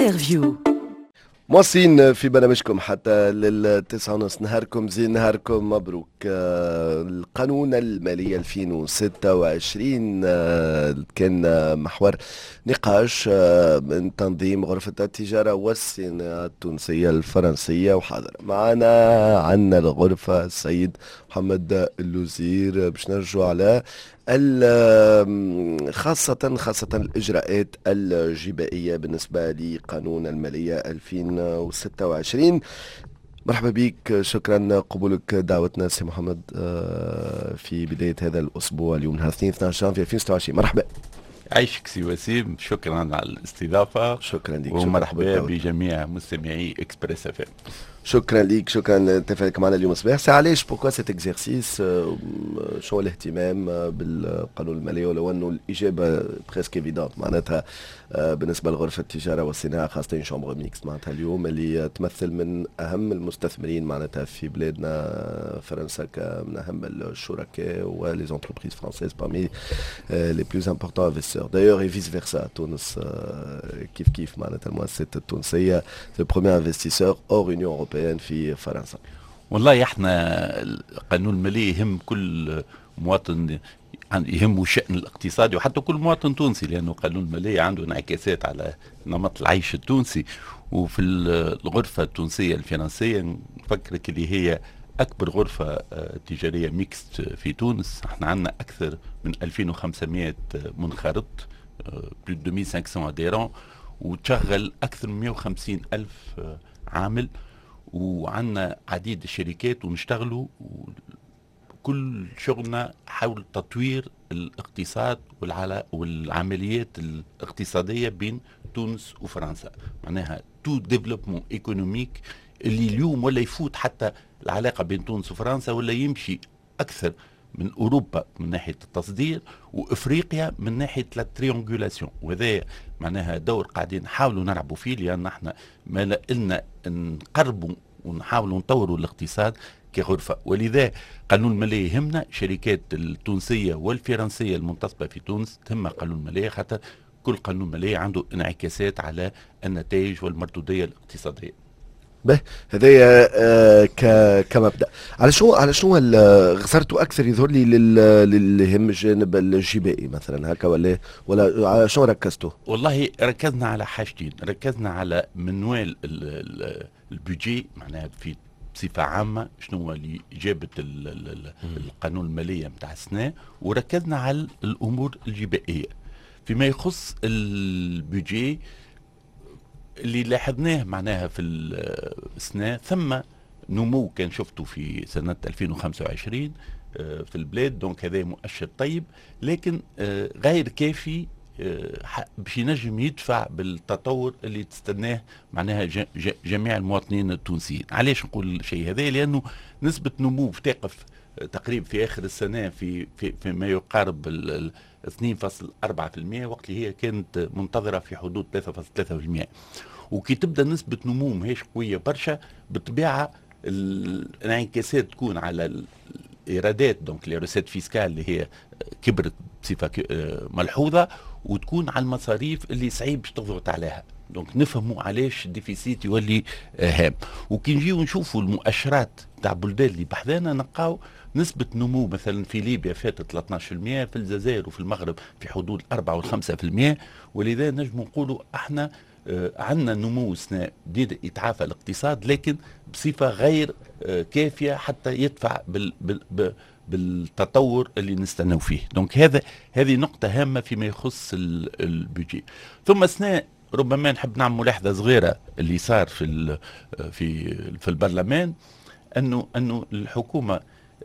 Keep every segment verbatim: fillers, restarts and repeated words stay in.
انترفيو. مواصلين في برنامجكم حتى للتسعة ونص. نهاركم زين، نهاركم مبروك. آه، القانون المالي ألفين وستة وعشرين آه، كان آه، محور نقاش آه، من تنظيم غرفة التجارة والصناعة التونسية الفرنسية. وحاضر معنا عنا الغرفة السيد محمد اللوزير باش نرجعوا على ال- خاصة خاصة الإجراءات الجبائية بالنسبة لقانون المالية ألفين وستة وعشرين. مرحبا بك، شكرا قبولك دعوتنا سي محمد آه، في بداية هذا الأسبوع اليوم نهار اثنين عشر جانفي ألفين وستة وعشرين. مرحبا. عايشك سي وسيم، شكرا على الاستضافة. شكرا لك، ومرحبا بجميع مستمعي اكسبريس اف ام. شكرا ليك، شكرا لاتفاقك معنا اليوم الصباح. سي علاش بوكوا سيت اكزرسيس؟ شو الاهتمام بالقانون المالي ولو انه الاجابه بريسك ايفيدونت معناتها آه، بالنسبه لغرفه التجاره والصناعه خاصه شامبر ميكس معناتها اليوم اللي تمثل من اهم المستثمرين معناتها في بلادنا فرنسا كمن اهم الشركاء ولي زونتربريز فرانسيز بارمي لي بلوز امبورتون انفستور دايوغ اي فيس فيرسا. تونس آه، كيف كيف معناتها المؤسسات التونسيه لو بروميير انفستيسور اور يونيون اوروبيان في فرنسا. والله احنا القانون المالي يهم كل مواطن، يهمه الشأن الاقتصادي وحتى كل مواطن تونسي، لأنه القانون المالي عنده انعكاسات على نمط العيش التونسي. وفي الغرفة التونسية الفرنسية نفكرك اللي هي أكبر غرفة تجارية ميكست في تونس. احنا عندنا أكثر من ألفين وخمسمائة منخرط، بلو دو ألفين وخمسمائة اديرون، وتشغل أكثر من مئة وخمسين ألف عامل، وعندنا عديد الشركات ونشتغلوا. كل شغلنا حول تطوير الاقتصاد والعمليات الاقتصادية بين تونس وفرنسا، معناها تو ديفلوبمون ايكونوميك اللي اليوم ولا يفوت حتى العلاقة بين تونس وفرنسا، ولا يمشي أكثر من أوروبا من ناحية التصدير وإفريقيا من ناحية لا تريونجولاسيون. وهذا معناها دور قاعدين نحاولوا نلعبوا فيه، لأن احنا ما لنا نقربوا ونحاولوا نطوروا الاقتصاد كغرفة. ولذا قانون المالية يهمنا. شركات التونسية والفرنسية المنتصبة في تونس تهمها قانون المالية، خاطر كل قانون مالية عنده انعكاسات على النتائج والمردودية الاقتصادية. به هذايا آه كمبدا. على شو على شو غزرتوا اكثر يظهر لي للي يهم الجانب الجبائي مثلا هكا، ولا ولا على شو ركزتوا؟ والله ركزنا على حاجتين. ركزنا على منوال البودجي، معناها في بصفة عامة شنو هو اللي جابت القانون المالية متاع السنة، وركزنا على الأمور الجبائية. فيما يخص البودجي اللي لاحظناه معناها في السنة ثم نمو كان شفته في سنة ألفين وخمسة وعشرين في البلاد، دونك هذا مؤشر طيب، لكن غير كافي باش ينجم يدفع بالتطور اللي تستناه معناها جميع المواطنين التونسيين. علاش نقول الشيء هذا؟ لأنه نسبة نمو تقف تقريبا في آخر السنة في في, في ما يقارب اثنين فاصلة أربعة بالمئة، وقت اللي هي كانت منتظرة في حدود ثلاثة فاصلة ثلاثة بالمئة. وكي تبدا نسبة نمو ماهيش قوية برشا، بالطبيعة الانعكاسات تكون على الايرادات، دونك لي روسيت فيسكال اللي هي كبرت بصفة ملحوظة، وتكون على المصاريف اللي صعيب باش تضغط عليها. دونك نفهموا علاش الديفيسيت يولي هام. وكي نجيو نشوفوا المؤشرات تاع بلدان اللي بحذانا نلقاو نسبة نمو مثلا في ليبيا فاتت ثلاثة عشر بالمئة، في الجزائر وفي المغرب في حدود أربعة وخمسة بالمئة. ولذا نجم نقولوا احنا آه عندنا نمو سنة بديد يتعافى الاقتصاد، لكن بصفة غير آه كافية حتى يدفع بال بال بالتطور اللي نستناو فيه. دونك هذا هذه نقطة هامة فيما يخص البيجي. ثم سنة ربما نحب نعمل ملاحظة صغيرة اللي صار في في في البرلمان، انه انه الحكومة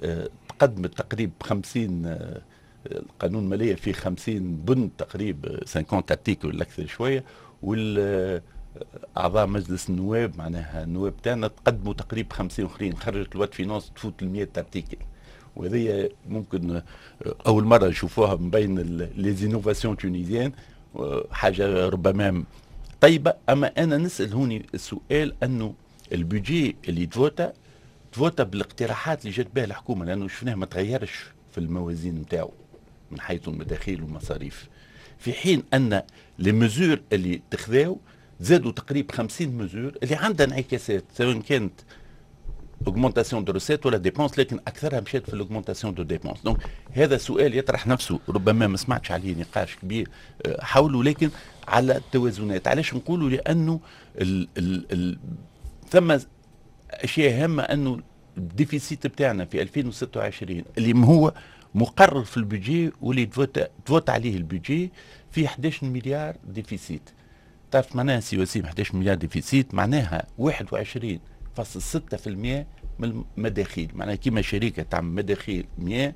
قدمت تقريبا خمسين قانون مالية في خمسين بند تقريبا خمسين ارتيكل ولا اكثر شوية، وال اعضاء مجلس النواب معناها النواب تاعنا تقدموا تقريبا خمسين اخرين، خرجت الواد فينانس تفوت ال مئة ارتيكل. وهذه ممكن اول مره نشوفوها من بين لي زينوفاسيون تونيزيان، حاجه ربما طيبه. اما انا نسال هوني السؤال انه البودجي اللي تفوتا تفوتا بالاقتراحات اللي جات بها الحكومه، لانه شفناه ما تغيرش في الموازين نتاعو من حيث المداخيل والمصاريف، في حين ان لي مزور اللي تخذاو زادوا تقريبا خمسين مزور اللي عندها انعكاسات سواء كانت augmentation de recettes ولا dépenses، لكن اكثرها مشات في l'augmentation de dépenses. دونك هذا سؤال يطرح نفسه، ربما ما سمعتش عليه نقاش كبير حوله، لكن على التوازنات. علاش نقولوا؟ لانه ال ال ال ثم اشياء هامه، انه الديفيسيت بتاعنا في ألفين وستة وعشرين اللي هو مقرر في البيجي واللي تفوت عليه البيجي في أحد عشر مليار ديفيسيت. تعرف معناها سي وسيم أحد عشر مليار ديفيسيت؟ معناها واحد وعشرين فاصلة ستة بالمئة من المداخيل. معناها كيما شركه تعمل مداخيل مئة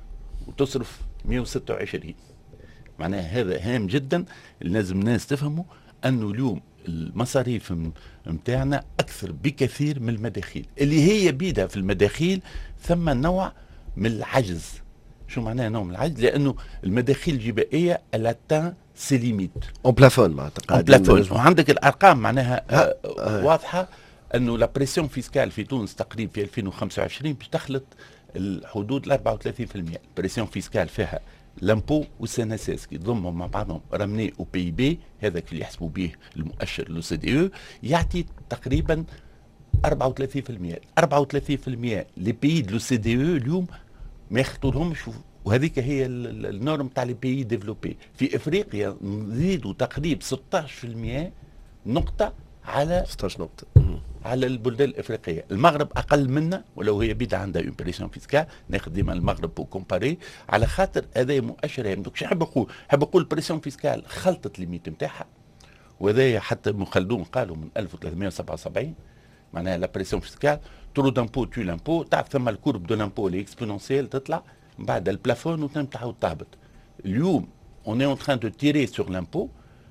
وتصرف مئة وستة وعشرين. معناها هذا هام جدا، لازم الناس تفهموا انه اليوم المصاريف نتاعنا اكثر بكثير من المداخيل، اللي هي بيدها في المداخيل ثم نوع من العجز. شو معناها نوع من العجز؟ لانه المداخيل الجبائيه الاتان سي ليميت اون بلافون معناتها اون بلافون، وعندك الارقام معناها آه آه واضحه انه لا بريسيون فيسكال في تونس تقريبا في ألفين وخمسة وعشرين باش تخلط الحدود ال أربعة وثلاثين بالمئة. البريسيون فيسكال فيها لامبو والسي ان اس اس كي تضمهم مع بعضهم رمني او بي بي، هذاك اللي يحسبوا به المؤشر لو سي دي او، يعطي تقريبا أربعة وثلاثين بالمئة. أربعة وثلاثين بالمئة لي بيي لو سي دي او اليوم ما يخطولهمش، وهذيك هي النورم تاع لي بيي ديفلوبي. في افريقيا نزيدوا تقريبا ستة عشر بالمئة نقطه على ستة عشر نقطه على البلدان الافريقيه. المغرب اقل منا ولو هي بيد عندها اون بريسيون فيسكال، ناخذ ديما المغرب وكومباري على خاطر هذا مؤشر هام. دونك نحب نقول نحب نقول البريسيون فيسكال خلطت ليميت نتاعها، وهذا حتى ابن خلدون قالوا من ألف وثلاثمئة وسبعة وسبعين. معناها لا بريسيون فيسكال ترو دامبو تو لامبو، تعرف ثم الكورب دو لامبو اللي اكسبونونسيال تطلع من بعد البلافون وتنم تعاود تهبط. اليوم اون اي اون تران دو تيري سور لامبو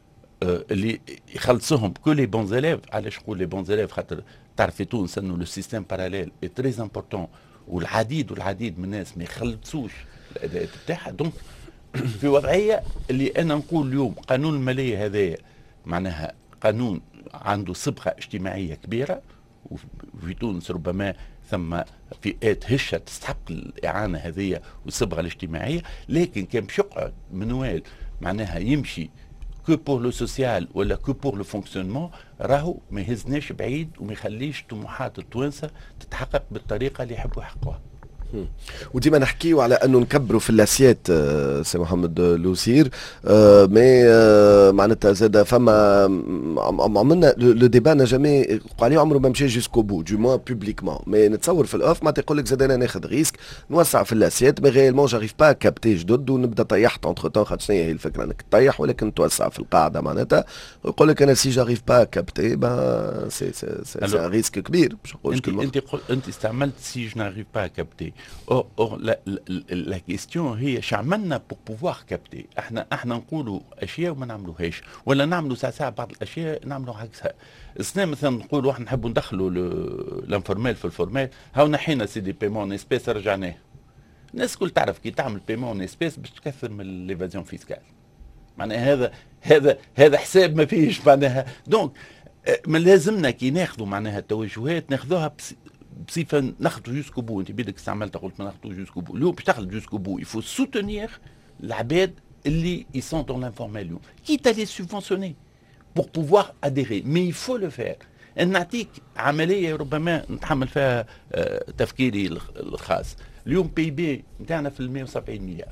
اللي يخلصوهم كل لي بون زيليف. علاش نقول لي بون زيليف؟ خاطر تعرف في تونس انه لو سيستيم باراليل اي تري امبورتون، والعديد والعديد من الناس ما يخلصوش الاداءات بتاعها. دونك في وضعيه اللي انا نقول اليوم قانون الماليه هذايا معناها قانون عنده صبغه اجتماعيه كبيره، وفي تونس ربما ثم فئات هشه تستحق الاعانه هذه والصبغه الاجتماعيه، لكن كان باش يقعد منوال معناها يمشي كو بور لو سوسيال ولا كو بور لو فونكسيونمون، راهو ما يهزناش بعيد وما يخليش طموحات التوانسه تتحقق بالطريقه اللي يحبوا يحققوها. وديما نحكيو على انه نكبروا في الاسيات آه سي محمد لوسير، آه مي آه معناتها زاد فما عملنا لو ديبا نا جامي قال لي عمره ما مشى جوسكو بو دو موا بوبليكمون، مي نتصور في الاوف معناتها يقول لك زاد انا ناخذ ريسك نوسع في الاسيات، مي ريالمون جاريف با كابتي جدد ونبدا طيحت اونتر تون. خاطر شنو هي الفكره؟ انك تطيح ولكن توسع في القاعده معناتها، ويقول لك انا سي جاريف با كابتي با سي سي سي ان ريسك كبير. باش نقولش انت انت انت استعملت سي جو ناريف با كابتي. Or, or la, la, la question هي شو عملنا pour pouvoir capter. احنا احنا نقولوا اشياء وما نعملوهاش، ولا نعملوا ساعة ساعة بعض الاشياء نعملوا عكسها. السنة مثلا نقولوا احنا نحبوا ندخلوا الانفورمال في الفورمال، هاو نحينا سي دي بيمون اسبيس رجعناه. الناس الكل تعرف كي تعمل بيمون اسبيس باش تكثر من ليفازيون فيسكال. معناها هذا هذا هذا حساب ما فيش معناها. دونك ما لازمنا كي ناخذوا معناها التوجهات ناخذوها بصفه ناخذوا جوسكو بو. انت بيدك استعملت قلت ما ناخذوا جوسكو بو. اليوم باش تاخذ جوسكو بو يفو سوتونيغ العباد اللي يسون دون لانفورمال اليوم، كيت لي سوبفونسيوني بور بوفوار اديري، مي يفو لو فير. نعطيك عمليه ربما نتحمل فيها آه تفكيري الخاص. اليوم بي بي نتاعنا في مئة وسبعين مليار،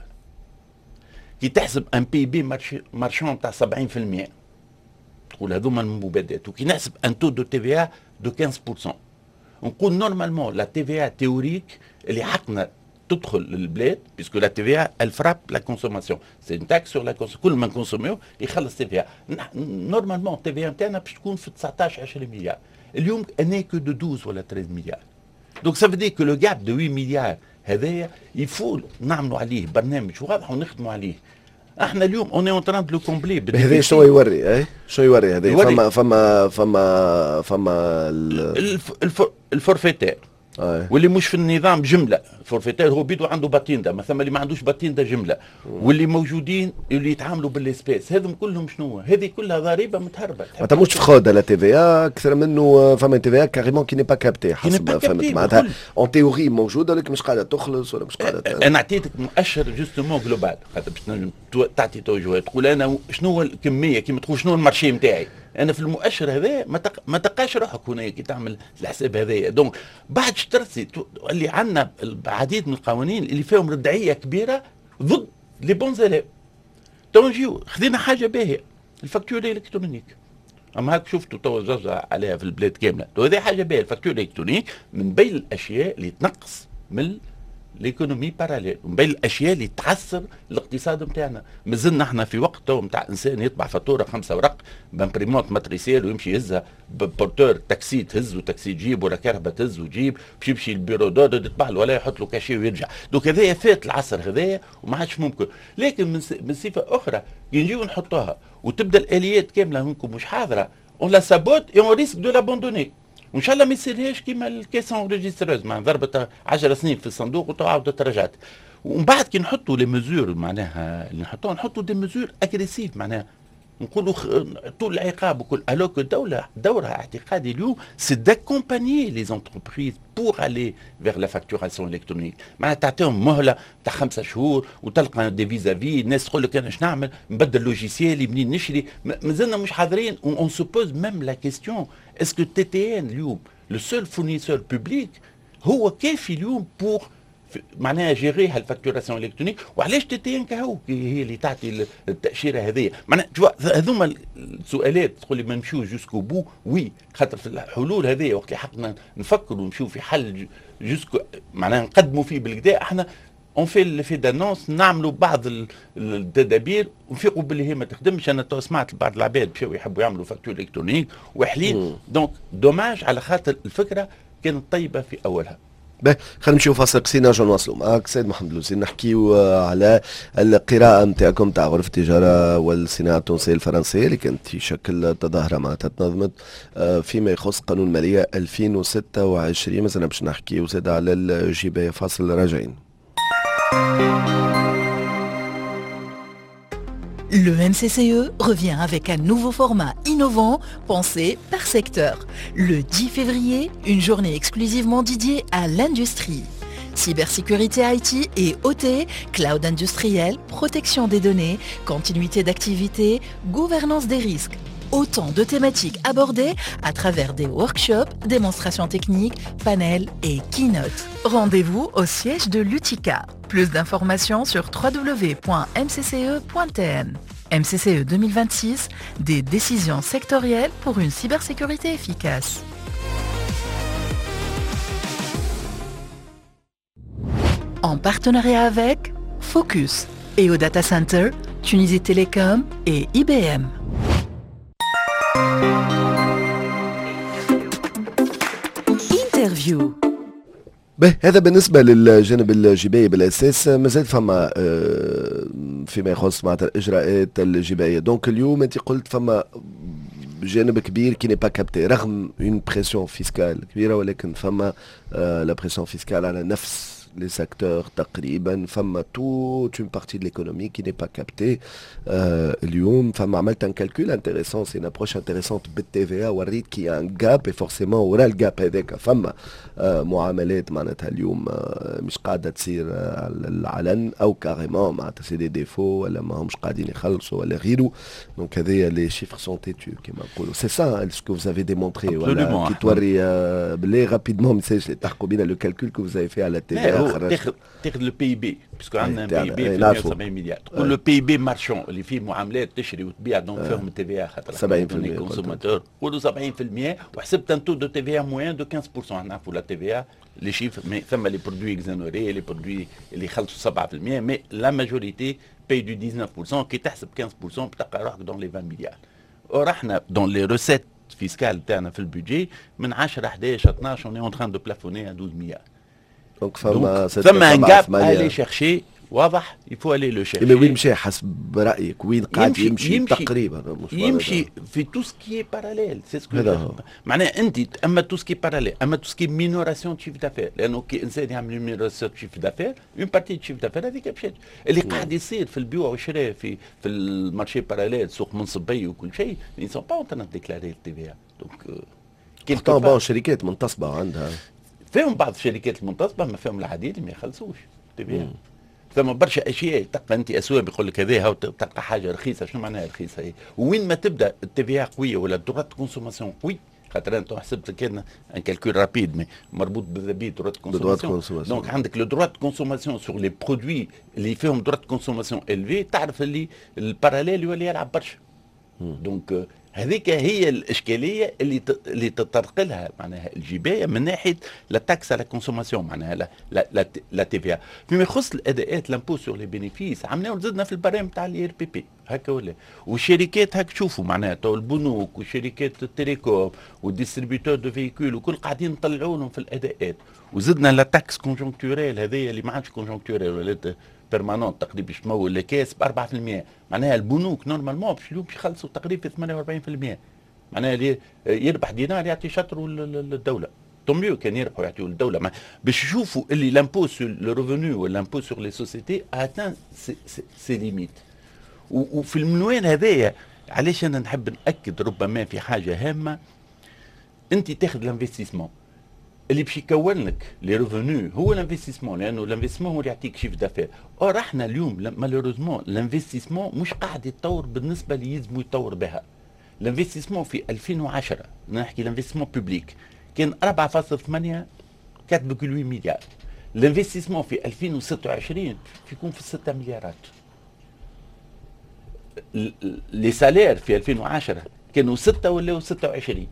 كي تحسب ان بي بي مارشون تاع سبعين بالمئة تقول هذوما المبادئات، وكي نحسب ان تو دو تي في ا دو خمسة بالمئة نقول نورمالمون لا تي في ا تيوريك اللي حقنا تدخل للبلاد، بيسكو لا تي في ا الفراب لا كونسوماسيون سي ان تاكس سور لا كونسوماسيون، كل ما نكونسوميو يخلص تي في ا. نورمالمون التي في ا نتاعنا باش تكون في تسعطاش عشرين مليار، اليوم اني كو دو اثنا عشر ولا ثلاثة عشر مليار. دونك سا فدي كو لو جاب دو ثمانية مليار هذايا يفو نعملوا عليه برنامج واضح ونخدموا عليه. احنا اليوم اون اون تران دو كومبلي. هذا شنو يوري؟ اي شنو يوري هذا؟ فما فما فما فما الفورفيتير واللي مش في النظام جمله. الفورفيتير هو بيدو عنده باتيندا، ما ثم اللي ما عندوش باتيندا جمله، واللي موجودين اللي يتعاملوا بالاسبيس هذم كلهم شنو؟ هذه كلها ضريبه متهربه. ما تموش في خوده لا تي في ا اكثر منه. فما تي في ا كاريمون كي ني با كابتي حسب فهمت معناتها اون تيوري موجوده لكن مش قاعده تخلص ولا مش قاعده. انا اعطيتك مؤشر جوستومون جلوبال خاطر باش تنجم تعطي توجهات تقول انا شنو هو الكميه كيما تقول شنو المارشي نتاعي. انا في المؤشر هذا ما تق... ما تلقاش روحك هنا كي تعمل الحساب هذايا. دونك بعد شترتي اللي عندنا العديد من القوانين اللي فيهم ردعيه كبيره ضد لي بون زيليف. تو نجيو خذينا حاجه باهيه الفاكتور الالكترونيك، اما هاك شفتوا تو زوزة عليها في البلاد كامله. تو هذه حاجه باهيه الفاكتور الالكترونيك من بين الاشياء اللي تنقص من ليكونومي باراليل، ومن بين الاشياء اللي تعسر الاقتصاد نتاعنا. مازلنا احنا في وقت تو نتاع انسان يطبع فاتوره خمسه ورق بامبريمونت ماتريسيال ويمشي يهزها ببورتور تاكسي تهز وتاكسي تجيب ولا كهرباء تهز وتجيب باش يمشي البيرو دود يطبع له ولا يحط له كاشي ويرجع. دوك هذايا فات العصر هذايا وما عادش ممكن. لكن من, من صفه اخرى كي نجيو نحطوها وتبدا الاليات كامله منكم مش حاضره اون لا سابوت اي اون ريسك دو لابوندوني. وان شاء الله ما يصيرهاش كيما الكيسون ريجستروز مع ضربت عشر سنين في الصندوق وتعاود ترجعت. ومن بعد كي نحطوا لي ميزور معناها اللي نحطوها نحطوا دي ميزور اغريسيف معناها نقولوا طول العقاب وكل. الوغ الدوله دورها اعتقادي اليوم سي داكومبانيي لي زونتربريز بور الي فيغ لا فاكتوراسيون الكترونيك. معناها تعطيهم مهله تاع خمسه شهور وتلقى دي فيزافي الناس تقول لك انا اش نعمل نبدل لوجيسيالي منين نشري. مازلنا مش حاضرين. اون سو بوز ميم لا كيستيون اسكو تي تي ان اليوم لو سول فورنيسور بوبليك هو كافي اليوم بور معناها جيري هالفاكتوراسيون الكترونيك. وعلاش تي تي ان كهو هي اللي تعطي التاشيره هذه. معناها هذوما السؤالات تقول لي ما نمشيو جوسكو بو. وي خاطر في الحلول هذه وقت اللي حقنا نفكروا ونمشيو في حل جوسكو معناها نقدموا فيه بالكدا احنا اون في في دانونس نعملوا بعض التدابير ونفيقوا باللي هي ما تخدمش. انا تو سمعت بعض العباد مشاو يحبوا يعملوا فاكتور الكترونيك وحلين. دونك دوماج على خاطر الفكره كانت طيبه في اولها. باهي خلينا نمشيو فاصل قصير نرجعوا نواصلوا معاك سيد محمد لوزي نحكيو على القراءة نتاعكم تاع غرفة التجارة والصناعة التونسية الفرنسية اللي كانت في شكل تظاهرة معناتها تنظمت فيما يخص قانون المالية ألفين وستة وعشرين. مازلنا باش نحكيو زاد على الجباية. فاصل راجعين. Le M C C E revient avec un nouveau format innovant pensé par secteur. Le dix février, une journée exclusivement dédiée à l'industrie. Cybersécurité I T et O T, cloud industriel, protection des données, continuité d'activité, gouvernance des risques. Autant de thématiques abordées à travers des workshops, démonstrations techniques, panels et keynotes. Rendez-vous au siège de l'U T I C A. Plus d'informations sur w w w point m c c e point t n. M C C E deux mille vingt-six, des décisions sectorielles pour une cybersécurité efficace. En partenariat avec Focus, E O Data Center, Tunisie Télécom et I B M. Interview. به هذا بالنسبة للجانب الجبايي بالأساس. مازال فما فيما يخص معناتها الإجراءات الجباية. دونك اليوم أنت قلت فما جانب كبير كي ني با كابتي رغم اون بريسيون فيسكال كبيرة، ولكن فما لا بريسيون فيسكال على نفس les secteurs تقريبا. فما toute une partie de l'économie qui n'est pas captée. euh, اليوم فما عملت un calcul intéressant, c'est une approche intéressante بالتي في إيه. وريت كي un gap et forcément ورا الجاب هذاك فما euh, معاملات معناتها اليوم uh, مش قاعدة تصير uh, على العلن او كاريمون معناتها سي دي ديفو ولا ما همش قاعدين يخلصوا ولا غيره. دونك هذايا لي شيفر سون تيتو كيما نقولوا. سي سا سكو vous avez démontré ولا كي توري uh, باللي رابيدمون ميساج اللي تحكوا بينا لو كالكول كو vous avez fait على التي في إيه. تاخذ تاخذ البي اي بي باسكو عندنا بي اي بي في مئة وسبعين مليار. تقول له بي اي بي مارشون اللي فيه معاملات تشري وتبيع دونك فيهم التي في خاطر سبعين بالمئة كونسوماتور قولوا سبعين بالمئة وحسبت ان تو دو تي في موان دو خمسة بالمئة. نعرفوا لا تي في لي شيف مي ثم لي برودوي اكزونوري لي برودوي اللي يخلصوا سبعة بالمئة مي لا ماجوريتي باي دو تسعة عشر بالمئة كي تحسب خمسة بالمئة بتلقى روحك دون لي عشرين مليار. ورحنا دون لي روسيت فيسكال تاعنا في البودجي من عشرة احداش اثناش اون اون تران دو بلافوني ا اثنا عشر مليار. دونك فما فما ان جاب الي شيرشي واضح يفو الي لو شيرشي. وين مشى حسب رايك وين قاعد يمشي, يمشي, يمشي تقريبا يمشي في تو سكي باراليل. سي سكو معناها انت اما تو سكي باراليل اما تو سكي مينوراسيون شيف دافير لانه كي انسان يعمل مينوراسيون شيف دافير اون بارتي شيف دافير هذيك مشات. اللي قاعد يصير في البيوع والشراء في في المارشي باراليل سوق منصبي وكل شيء ils sont pas en train de déclarer le T V A. دونك pourtant bon شركات منتصبه عندها فيهم بعض الشركات المنتصبه ما فيهم العديد اللي ما يخلصوش تي في. ثم برشا اشياء تلقى انت اسواق يقول لك هذا تلقى حاجه رخيصه. شنو معناها رخيصه هي؟ وين ما تبدا التي قويه ولا الدورات كونسوماسيون قوي، خاطر انت حسبت كان ان كالكول رابيد مي مربوط بالذبي دورات كونسوماسيون. دونك عندك لو دورات كونسوماسيون سور لي برودوي اللي فيهم دورات كونسوماسيون الفي، تعرف اللي الباراليل يولي يلعب برشا. دونك هذيك هي الاشكاليه اللي اللي تطرق لها معناها الجبايه من ناحيه لا تاكس على كونسوماسيون، معناها لا لا لا, لا تي في. فيما يخص الاداءات لامبو سور لي بينيفيس عملناه زدنا في البرامج تاع الاي ار بي بي هكا ولا. والشركات هاك تشوفوا معناها تو البنوك وشركات التليكوم والديستريبيوتور دو فيكول وكل قاعدين نطلعوا لهم في الاداءات. وزدنا لا تاكس كونجونكتوريل هذيا اللي ما عادش كونجونكتوريل ولات بيرمانون تقريبا باش تمول الكاس ب أربعة بالمئة. معناها البنوك نورمالمون باش اليوم باش يخلصوا تقريبا ثمانية وأربعين بالمئة. معناها اللي يربح دينار يعطي شطر للدوله. طوميو كان يربحوا يعطيوا للدوله باش يشوفوا اللي لامبو سور لو ريفونو والامبو سور لي سوسيتي اتان سي, سي, سي ليميت. وفي المنوال هذايا علاش انا نحب ناكد ربما في حاجه هامه. انت تاخذ الانفستيسمون اللي باش يكون لك لي ريفونو هو الانفستيسمون، لانه الانفستيسمون هو اللي يعطيك شيف دافير. اور احنا اليوم مالوروزمون الانفستيسمون مش قاعد يتطور بالنسبه اللي يلزم يتطور بها. الانفستيسمون في ألفين وعشرة نحكي الانفستيسمون بوبليك كان أربعة فاصلة ثمانية أربعة فاصلة ثمانية مليار. الانفستيسمون في ألفين وستة وعشرين يكون في ستة مليارات. لي سالير في ألفين وعشرة كانوا ستة ولاو ستة وعشرين.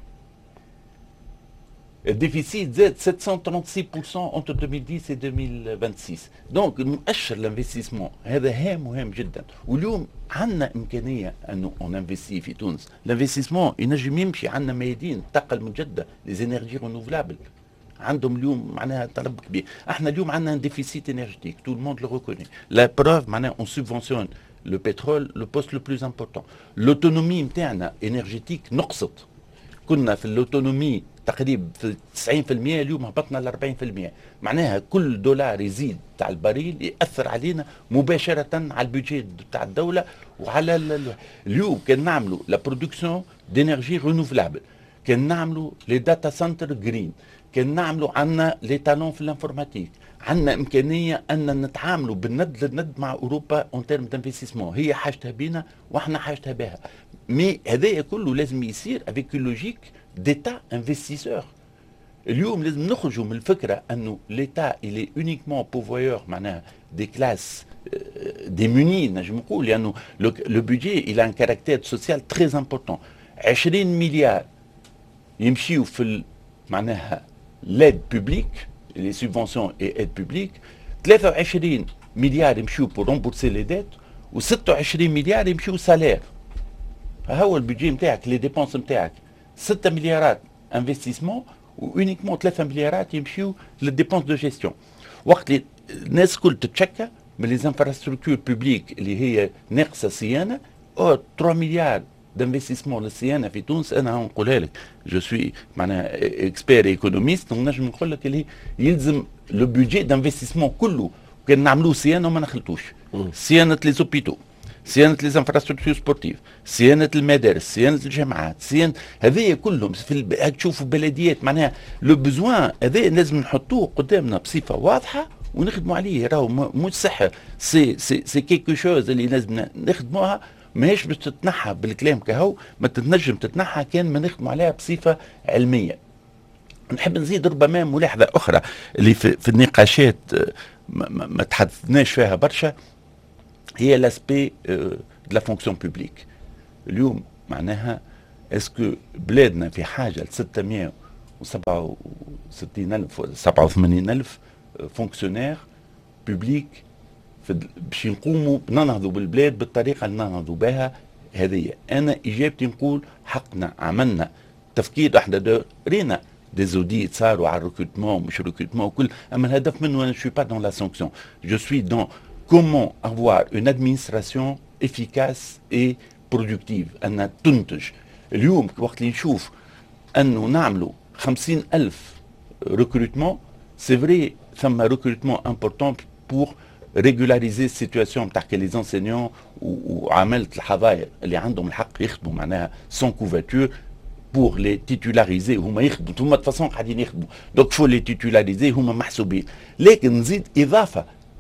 الديفيسيت زاد سبعمائة وستة وثلاثين بالمئة entre ألفين وعشرة و ألفين وستة وعشرين. دونك مؤشر الانفستيسمون هذا هام وهام جدا. واليوم عندنا امكانيه انه اون انفستي في تونس. الانفستيسمون ينجم يمشي. عندنا ميادين الطاقه المجدده لي زينيرجي رينوفلابل عندهم اليوم معناها طلب كبير. احنا اليوم عندنا ان ديفيسيت انرجيتيك تو الموند لو ريكوني. لا بروف معناها اون سوبفونسيون لو بترول لو بوست لو بلوز امبورتون. لوتونومي نتاعنا انرجيتيك نقصت. كنا في اللوتونومي تقريبا في تسعين بالمئة، اليوم هبطنا ل أربعين بالمئة. معناها كل دولار يزيد تاع البريل ياثر علينا مباشره على البيجي تاع الدوله وعلى اليوم. كان نعملوا لا برودكسيون دينيرجي رينوفلابل، كان نعملوا لي داتا سنتر جرين، كان نعملوا عندنا لي تالون في الانفورماتيك. عندنا امكانيه ان نتعاملوا بالند للند مع اوروبا اون تيرم دانفستيسمون. هي حاجتها بينا واحنا حاجتها بها. مي هذايا كله لازم يصير افيك لوجيك ديتا انفستيسور. اليوم لازم نخرجوا من الفكره انه ليتا الي اونيكمون بوفويور معناها دي كلاس دي موني نجم نقول، لانه لو بودجي الى ان كاركتير سوسيال تري امبورتون. عشرين مليار يمشيو في معناها ليد بوبليك لي سوبفونسيون اي ايد بوبليك، ثلاثة وعشرين مليار يمشيو بور رومبورسي لي ديت، و26 مليار يمشيو سالير. هو البودجي نتاعك لي ديبونس نتاعك ستة مليارات انفستيسمون وونيكمون ثلاثة مليارات يمشيو للديبونس دو جيستيون. وقت اللي الناس الكل تتشكى من لي انفراستركتور بوبليك اللي هي ناقصه صيانه، او ثلاثة مليار دانفستيسمون للصيانه في تونس. انا نقولها لك جو سوي معناها اكسبير ايكونوميست، نجم نقول لك اللي يلزم لو بودجي دانفستيسمون كله كان نعملوه صيانه وما نخلطوش. صيانه لي زوبيتو، صيانه لي انفراستركتور سبورتيف، صيانه المدارس، صيانه الجامعات، صيانه هذه كلهم في الب... تشوفوا بلديات. معناها لو بزوان هذا لازم نحطوه قدامنا بصفه واضحه ونخدموا عليه. راهو مش سحر، سي سي سي كيكو شوز اللي لازم نخدموها. ماهيش باش تتنحى بالكلام كهو، ما تتنجم تتنحى كان ما نخدموا عليها بصفه علميه. نحب نزيد ربما ملاحظه اخرى اللي في, في النقاشات ما, ما, ما تحدثناش فيها برشا، هي لاسبي دو لا فونكسيون بوبليك. اليوم معناها اسكو بلادنا في حاجه ل ستمائة وسبعة وستين ألف سبعة وثمانين ألف فونكسيونير بوبليك باش نقوموا ننهضوا بالبلاد بالطريقه اللي ننهضوا بها. هذه انا اجابتي نقول حقنا عملنا تفكير. احنا رينا دي زوديت صاروا على الريكروتمون مش ريكروتمون وكل، اما الهدف منه انا شوي با دون لا سانكسيون، جو سوي دون comment avoir une administration efficace et productive. أن تنتج. اليوم وقت اللي نشوف أنه نعملوا خمسين ألف recrutement، c'est vrai ثم recrutement important pour régulariser situation نتاع les enseignants وعملة الحظاير اللي عندهم الحق يخدموا معناها sans couverture pour les titulariser. هما يخدموا هما de façon قاعدين يخدموا، donc faut les titulariser هما محسوبين. لكن نزيد إضافة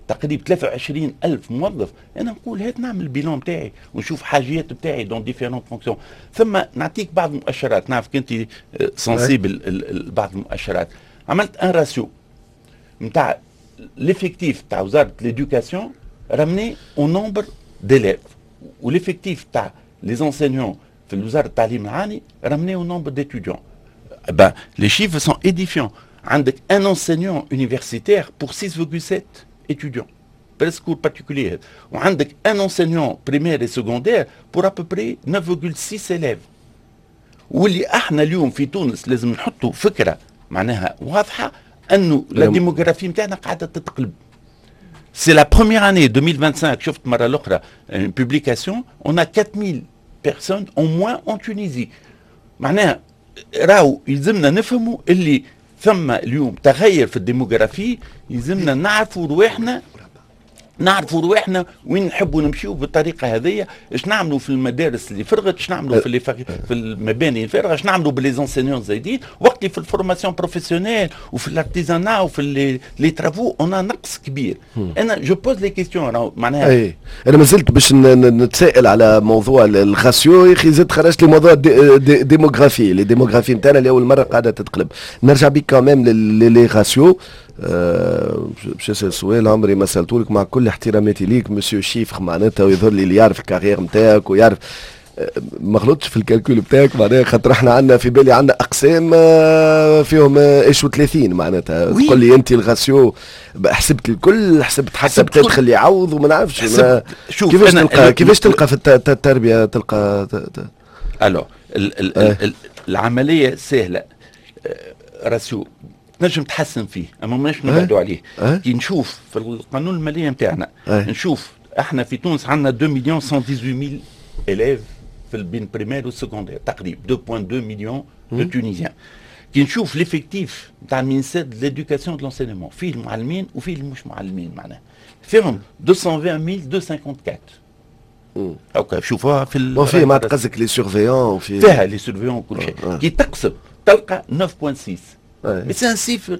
تقريبا ثلاثة وعشرين ألف موظف، انا نقول هات نعمل البيلون بتاعي ونشوف حاجيات بتاعي دون ديفيرون فونكسيون. ثم نعطيك بعض المؤشرات، نعرف كنت سنسيبل بعض المؤشرات. عملت ان راسيو نتاع ليفيكتيف تاع وزاره ليدوكاسيون رامني او نومبر ديليف، وليفيكتيف تاع لي زونسينيون في وزاره التعليم العالي رامني او نومبر ديتوديون. Ben, les chiffres sont édifiants. عندك un enseignant universitaire pour six virgule sept étudiants. Presque cours particulier. وعندك un enseignant primaire et secondaire pour à peu près neuf virgule six élèves. واللي احنا اليوم في تونس لازم نحطوا فكرة معناها واضحة انه لا ديموغرافي نتاعنا قاعدة تتقلب. C'est la première année deux mille vingt-cinq, شفت مرة الأخرى une publication, on a quatre mille personnes en moins en Tunisie. معناها راهو يلزمنا نفهموا اللي ثم اليوم تغير في الديموغرافي، يلزمنا نعرفوا رواحنا نعرفوا رواحنا وين نحبوا نمشيو بالطريقه هذه. اش نعملوا في المدارس اللي فرغت، اش نعملوا في في المباني الفارغه، اش نعملوا بليزونسينيون زايدين، وقت اللي في الفورماسيون بروفيسيونيل وفي الارتيزانا وفي لي ترافو انا نقص كبير. انا جو بوز لي كيستيون معناها اي انا مازلت باش نتسائل على موضوع الغاسيو. يا اخي زدت خرجت لي موضوع ديموغرافي، لي ديموغرافي نتاعنا اللي اول مره قاعده تتقلب. نرجع بك كمان لي غاسيو. أه باش نسال سؤال عمري ما سالته لك، مع كل احتراماتي ليك مسيو شيفر معناتها، ويظهر لي اللي يعرف الكارير نتاعك ويعرف أه ما غلطتش في الكالكول نتاعك معناها، خاطر احنا عندنا في بالي عندنا اقسام أه فيهم ايش وثلاثين معناتها. تقول لي انت الغاسيو حسبت الكل، حسبت حتى بتدخل يعوض وما نعرفش. كيفاش تلقى كيفاش تلقى في التربيه تلقى الو العمليه سهله. راسيو نجم تحسن فيه اما ماناش نبعدوا عليه. أه؟ كي نشوف في القانون الماليه نتاعنا أه؟ نشوف احنا في تونس عندنا deux millions cent dix-huit mille élèves في البين بريمير والسكوندير تقريبا deux virgule deux millions de تونيزيان. كي نشوف ليفيكتيف نتاع المينيستير دو ليدوكاسيون دو لونسينمون فيه المعلمين وفيه اللي مش معلمين معناها فيهم deux cent vingt mille deux cent cinquante-quatre. هاكا شوفوها في وفيه ما قصدك لي سيرفيون وفي فيها لي سيرفيون وكل شيء. أه. كي تقسم تلقى neuf virgule six. بس سي صفر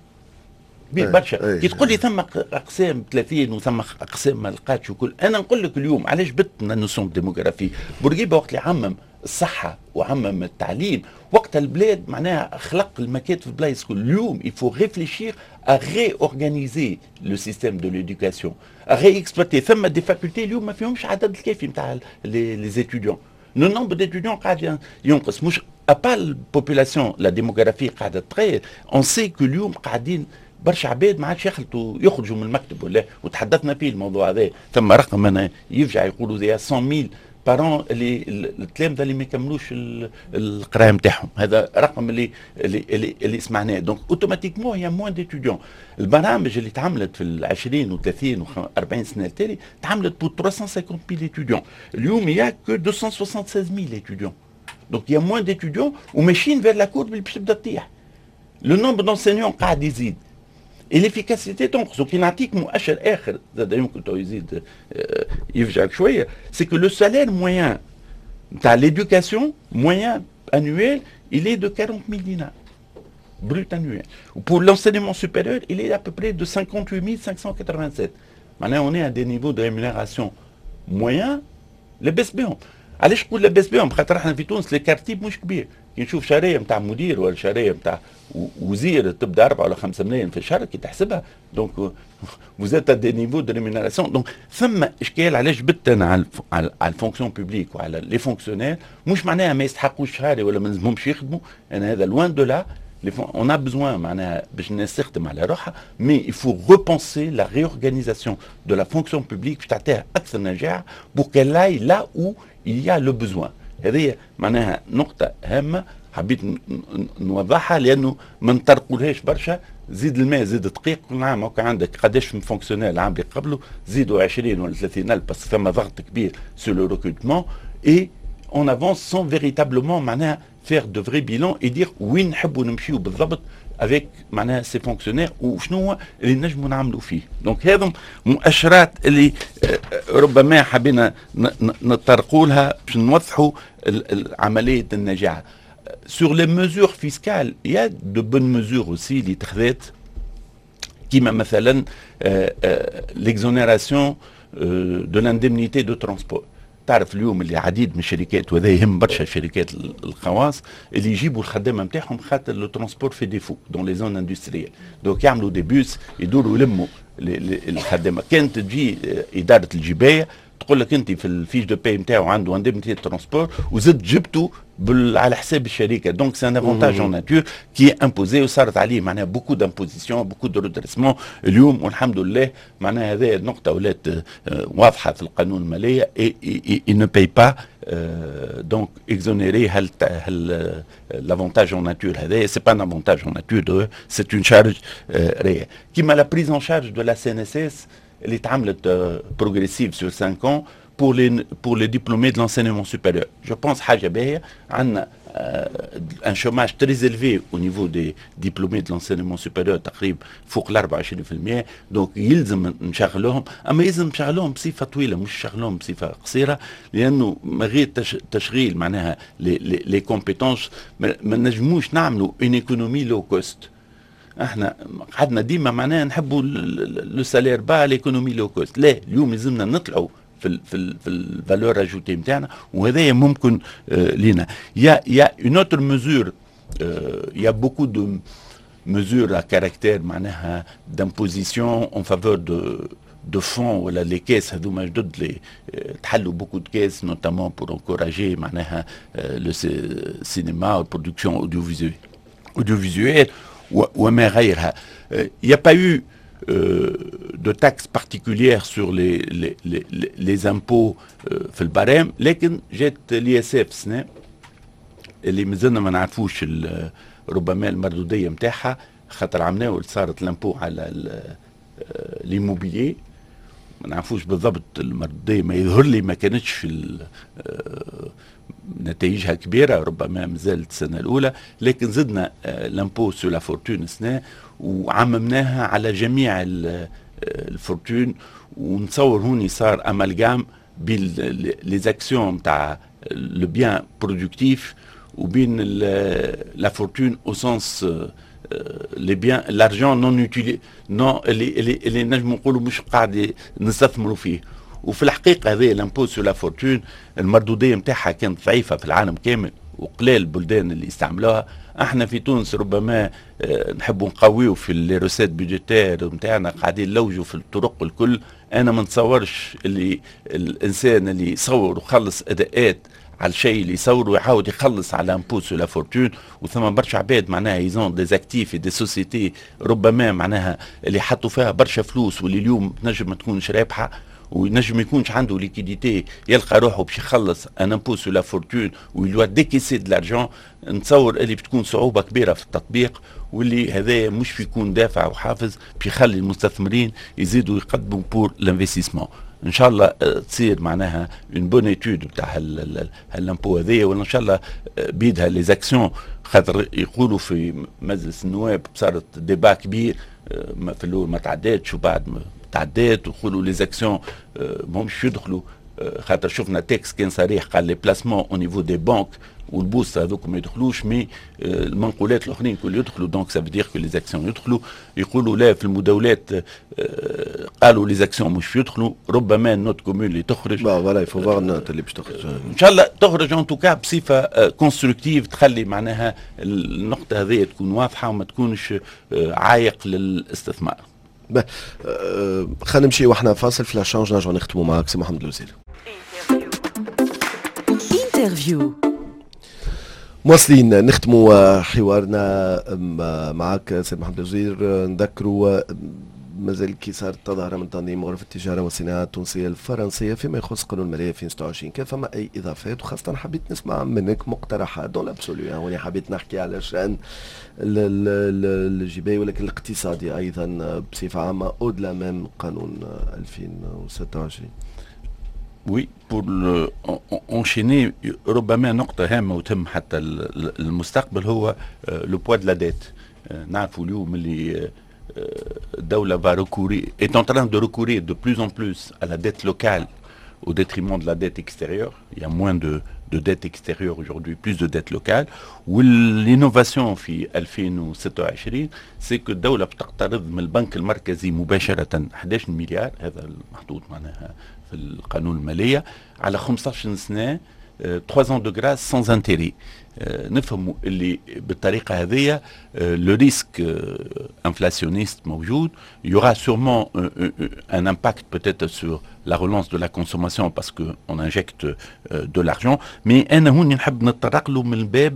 كبير برشا. كي تقول لي ثم اقسام ثلاثين وثم اقسام ما لقاتش وكل، انا نقول لك اليوم علاش بتنا نوسيون ديموغرافي. بورقيبه وقت اللي عمم الصحه وعمم التعليم، وقت البلاد معناها خلق المكاتب في بلايص كل. اليوم يفو ريفليشير ا ري اورغانيزي لو سيستيم دو ليدوكاسيون، ا ري اكسبلوتي. ثم دي فاكولتي اليوم ما فيهمش عدد الكافي نتاع لي زيتيديون. لو نومبر ديتيديون قاعد ينقص. مش ابا البوبولاسيون لا ديموغرافي قاعده تغير. اون سي كو اليوم قاعدين برشا عباد ما عادش يخلطوا يخرجوا من المكتب ولا، وتحدثنا فيه الموضوع هذا. ثم رقم انا يرجع يقولوا زي مئة ألف بارون اللي التلامذه اللي ما يكملوش القرايه نتاعهم. هذا رقم اللي اللي اللي, اللي سمعناه. دونك اوتوماتيكمون هي موان ديتوديون. البرامج اللي تعملت في العشرين وثلاثين وأربعين سنه التالي تعملت بو trois cent cinquante mille étudiants. اليوم يا كو deux cent soixante-seize mille étudiants. Donc il y a moins d'étudiants وماشيين vers la courbe اللي باش تبدا تطيح. Le nombre d'enseignants قاعد يزيد. Et l'efficacité تنقص. وكي نعطيك مؤشر اخر زاد يمكن تو يزيد يفجعك شويه، c'est que le salaire moyen نتاع l'éducation moyen annuel il est de quarante mille dinars brut annuel. Pour l'enseignement supérieur il est à peu près de cinquante-huit mille cinq cent quatre-vingt-sept. معناها on est à des niveaux de rémunération moyen لاباس بهم. علاش نقول لاباس بهم؟ خاطر احنا في تونس الكارتيب مش كبير. كي نشوف شهريه نتاع مدير ولا شهريه نتاع وزير تبدا أربعة ولا خمسة ملايين في الشهر كي تحسبها. دونك وزيت ا دي نيفو دو ريمينيراسيون. دونك ثم اشكال علاش بت انا على على الفونكسيون بوبليك وعلى لي فونكسيونير. مش معناها ما يستحقوش شهري ولا ما لازمهمش يخدموا. انا هذا لوان دو لا. On a besoin معناها باش الناس تخدم على روحها، mais il faut repenser la réorganisation de la fonction publique باش تعطيها أكثر نجاح pour qu'elle aille là où il y a le besoin. هذه معناها نقطة هامة حبيت نوضحها لأنه ما نطرقولهاش برشا. زيد الماء زيد دقيق. كل عام هكا عندك قداش من فونكسيونير العام اللي قبله زيدوا عشرين ولا ثلاثين ألف بس ثم ضغط كبير sur le recrutement et on avance sans véritablement معناها faire de vrais bilans et dire وين نحبوا نمشيو بالضبط avec معناها سي فونكسيونير وشنو هو اللي نجموا نعملوا فيه. دونك هذم مؤشرات اللي ربما حبينا نطرقوا لها باش نوضحوا عمليه النجاح. Sur les mesures fiscales, il y a de bonnes mesures aussi اللي تخذات كيما مثلا l'exonération de l'indemnité de transport. تعرف اليوم اللي عديد من الشركات وهذا يهم برشا شركات الخواص اللي يجيبوا الخدامه نتاعهم خاطر لو ترونسبور في ديفو دون لي زون اندستريال، دونك يعملوا دي بوس يدوروا يلموا الخدامه. كانت تجي اداره الجبايه تقول لك انت في الفيش دو باي نتاعو عنده اندمنتي ترونسبور وزد جبته على حساب الشركه، دونك سي ان افونتاج اون ناتور كي امبوزي وصارت عليه معناها بوكو دامبوزيسيون بوكو دو ريدريسمون اليوم، والحمد لله معناها هذه النقطه ولات واضحه في القانون الماليه. اي ne paye pas donc exonéré هل هل l'avontage en nature هذا c'est pas un avantage en nature, c'est une charge réelle. كيما la prise en charge de la C N S S اللي اتعملت progressive sur cinq ans pour les pour les diplômés de l'enseignement supérieur. Je pense حاجه باهيه. عندنا un chômage très élevé au niveau des diplômés de l'enseignement supérieur تقريبا فوق ال أربعة وعشرين بالمئة، دونك يلزم نشغلوهم، اما يلزم نشغلوهم بصفه طويله مش نشغلوهم بصفه قصيره، لانه من غير تشغيل معناها لي كومبيتونس ما نجموش نعملوا اون ايكونومي لو كوست. احنا قعدنا ديما معناها نحبوا لو سالير با ليكونومي لو كوست، لا اليوم لازمنا نطلعوا في ال في ال في الفالور اجوتي نتاعنا، وهذا ممكن آه لينا. يا يا اون اوتر ميزور، يا بوكو دو ميزور ا كاركتير معناها دامبوزيسيون اون فافور دو دو فون ولا لي كيس هذوما جدد اللي تحلوا بوكو دو كيس نوتامون بور انكوراجي معناها لو سينما والبرودكسيون اوديوفيزويل اوديوفيزويل وما غيرها. Il n'y a pas eu euh, de taxes particulières sur les, les, les, les impôts euh, في البرام، لكن جات الإي إس إف السنة اللي مازلنا ما نعرفوش ربما المردودية نتاعها، خاطر عملناو صارت الامبو على ليموبيلي ما نعرفوش بالضبط المردودية، ما يظهر لي ما كانتش نتائجها كبيرة، ربما مازالت السنة الأولى، لكن زدنا لامبو سو لا فورتون السنة وعممناها على جميع الفورتون، ونتصور هوني صار امالغام بين لي زاكسيون نتاع لو بيان برودكتيف وبين لا فورتون او سونس لي بيان لارجون نون يوتيلي نون اللي اللي اللي نجم نقولوا مش قاعد نستثمروا فيه. وفي الحقيقه هذه لامبو سو لا فورتون المردوديه نتاعها كانت ضعيفه في العالم كامل، وقليل البلدان اللي استعملوها. احنا في تونس ربما اه نحبوا نقويوا في لي روسيت بيجيتير نتاعنا، قاعدين نلوجوا في الطرق الكل. انا ما نتصورش اللي الانسان اللي يصور وخلص اداءات على الشيء اللي يصور ويعاود يخلص على امبو سو لا فورتون، وثم برشا عباد معناها يزون دي زاكتيف دي سوسيتي ربما معناها اللي حطوا فيها برشا فلوس واللي اليوم نجم ما تكونش رابحه، وينجم ما يكونش عنده ليكيديتي يلقى روحه باش يخلص ان امبو سو لا فورتون ويلوا ديكيسي دو لارجون. نتصور اللي بتكون صعوبه كبيره في التطبيق، واللي هذا مش بيكون دافع وحافز باش يخلي المستثمرين يزيدوا يقدموا بور لانفستيسمون. ان شاء الله تصير معناها اون بون ايتود بتاع هالامبو هذايا، وان شاء الله بيدها لي زاكسيون، خاطر يقولوا في مجلس النواب صارت ديبا كبير في الاول ما تعداتش وبعد ما تعدات، ويقولوا لي زاكسيون ماهمش يدخلوا، خاطر شفنا تكست كان صريح قال لي بلاسمون او نيفو دي بانك والبوست هذوك ما يدخلوش، مي المنقولات الاخرين كل يدخلوا، دونك سا فدير كو لي زاكسيون يدخلوا. يقولوا لا في المداولات قالوا لي زاكسيون مش يدخلوا، ربما النوت كومون اللي تخرج فوالا يفو فوار النوت اللي باش تخرج ان شاء الله تخرج ان توكا بصفه كونستركتيف، تخلي معناها النقطه هذه تكون واضحه وما تكونش عائق للاستثمار. أه خلينا نمشي واحنا فاصل في لاشانج نرجعوا نختموا معك سي محمد الوزير. انترفيو مواصلين نختموا حوارنا معك سي محمد الوزير. نذكروا مازال كي صارت تظاهره من تنظيم غرفه التجاره والصناعه التونسيه الفرنسيه فيما يخص قانون الماليه ألفين وستة وعشرين، كان فما اي اضافات؟ وخاصه حبيت نسمع منك مقترحات دون لابسوليو، يعني حبيت نحكي على الشان الجباي ولكن الاقتصادي ايضا بصفه عامه اودلا ميم قانون ألفين وستة وعشرين. وي بور اونشيني ربما نقطه هامه وتم حتى المستقبل هو لو بوا دو لا ديت. نعرفوا اليوم اللي الدولة va recourir, est en train de recourir de plus en plus à la dette locale au détriment de la dette extérieure. Il y a moins de, de dette extérieure aujourd'hui, plus de dette locale. والinnovation في ألفين وستة وعشرين c'est que الدولة بتقترض من البنك المركزي مباشرة أحد عشر مليار، هذا المحطوط معناها في القانون المالية، على خمسة عشر سنة، trois ans de grâce sans intérêt. نفهموا اللي بالطريقة هذه le risque inflationniste موجود. Il y aura sûrement un impact peut-être sur la relance de la consommation parce qu'on injecte de l'argent. Mais أنا هون نحب نتطرق له من باب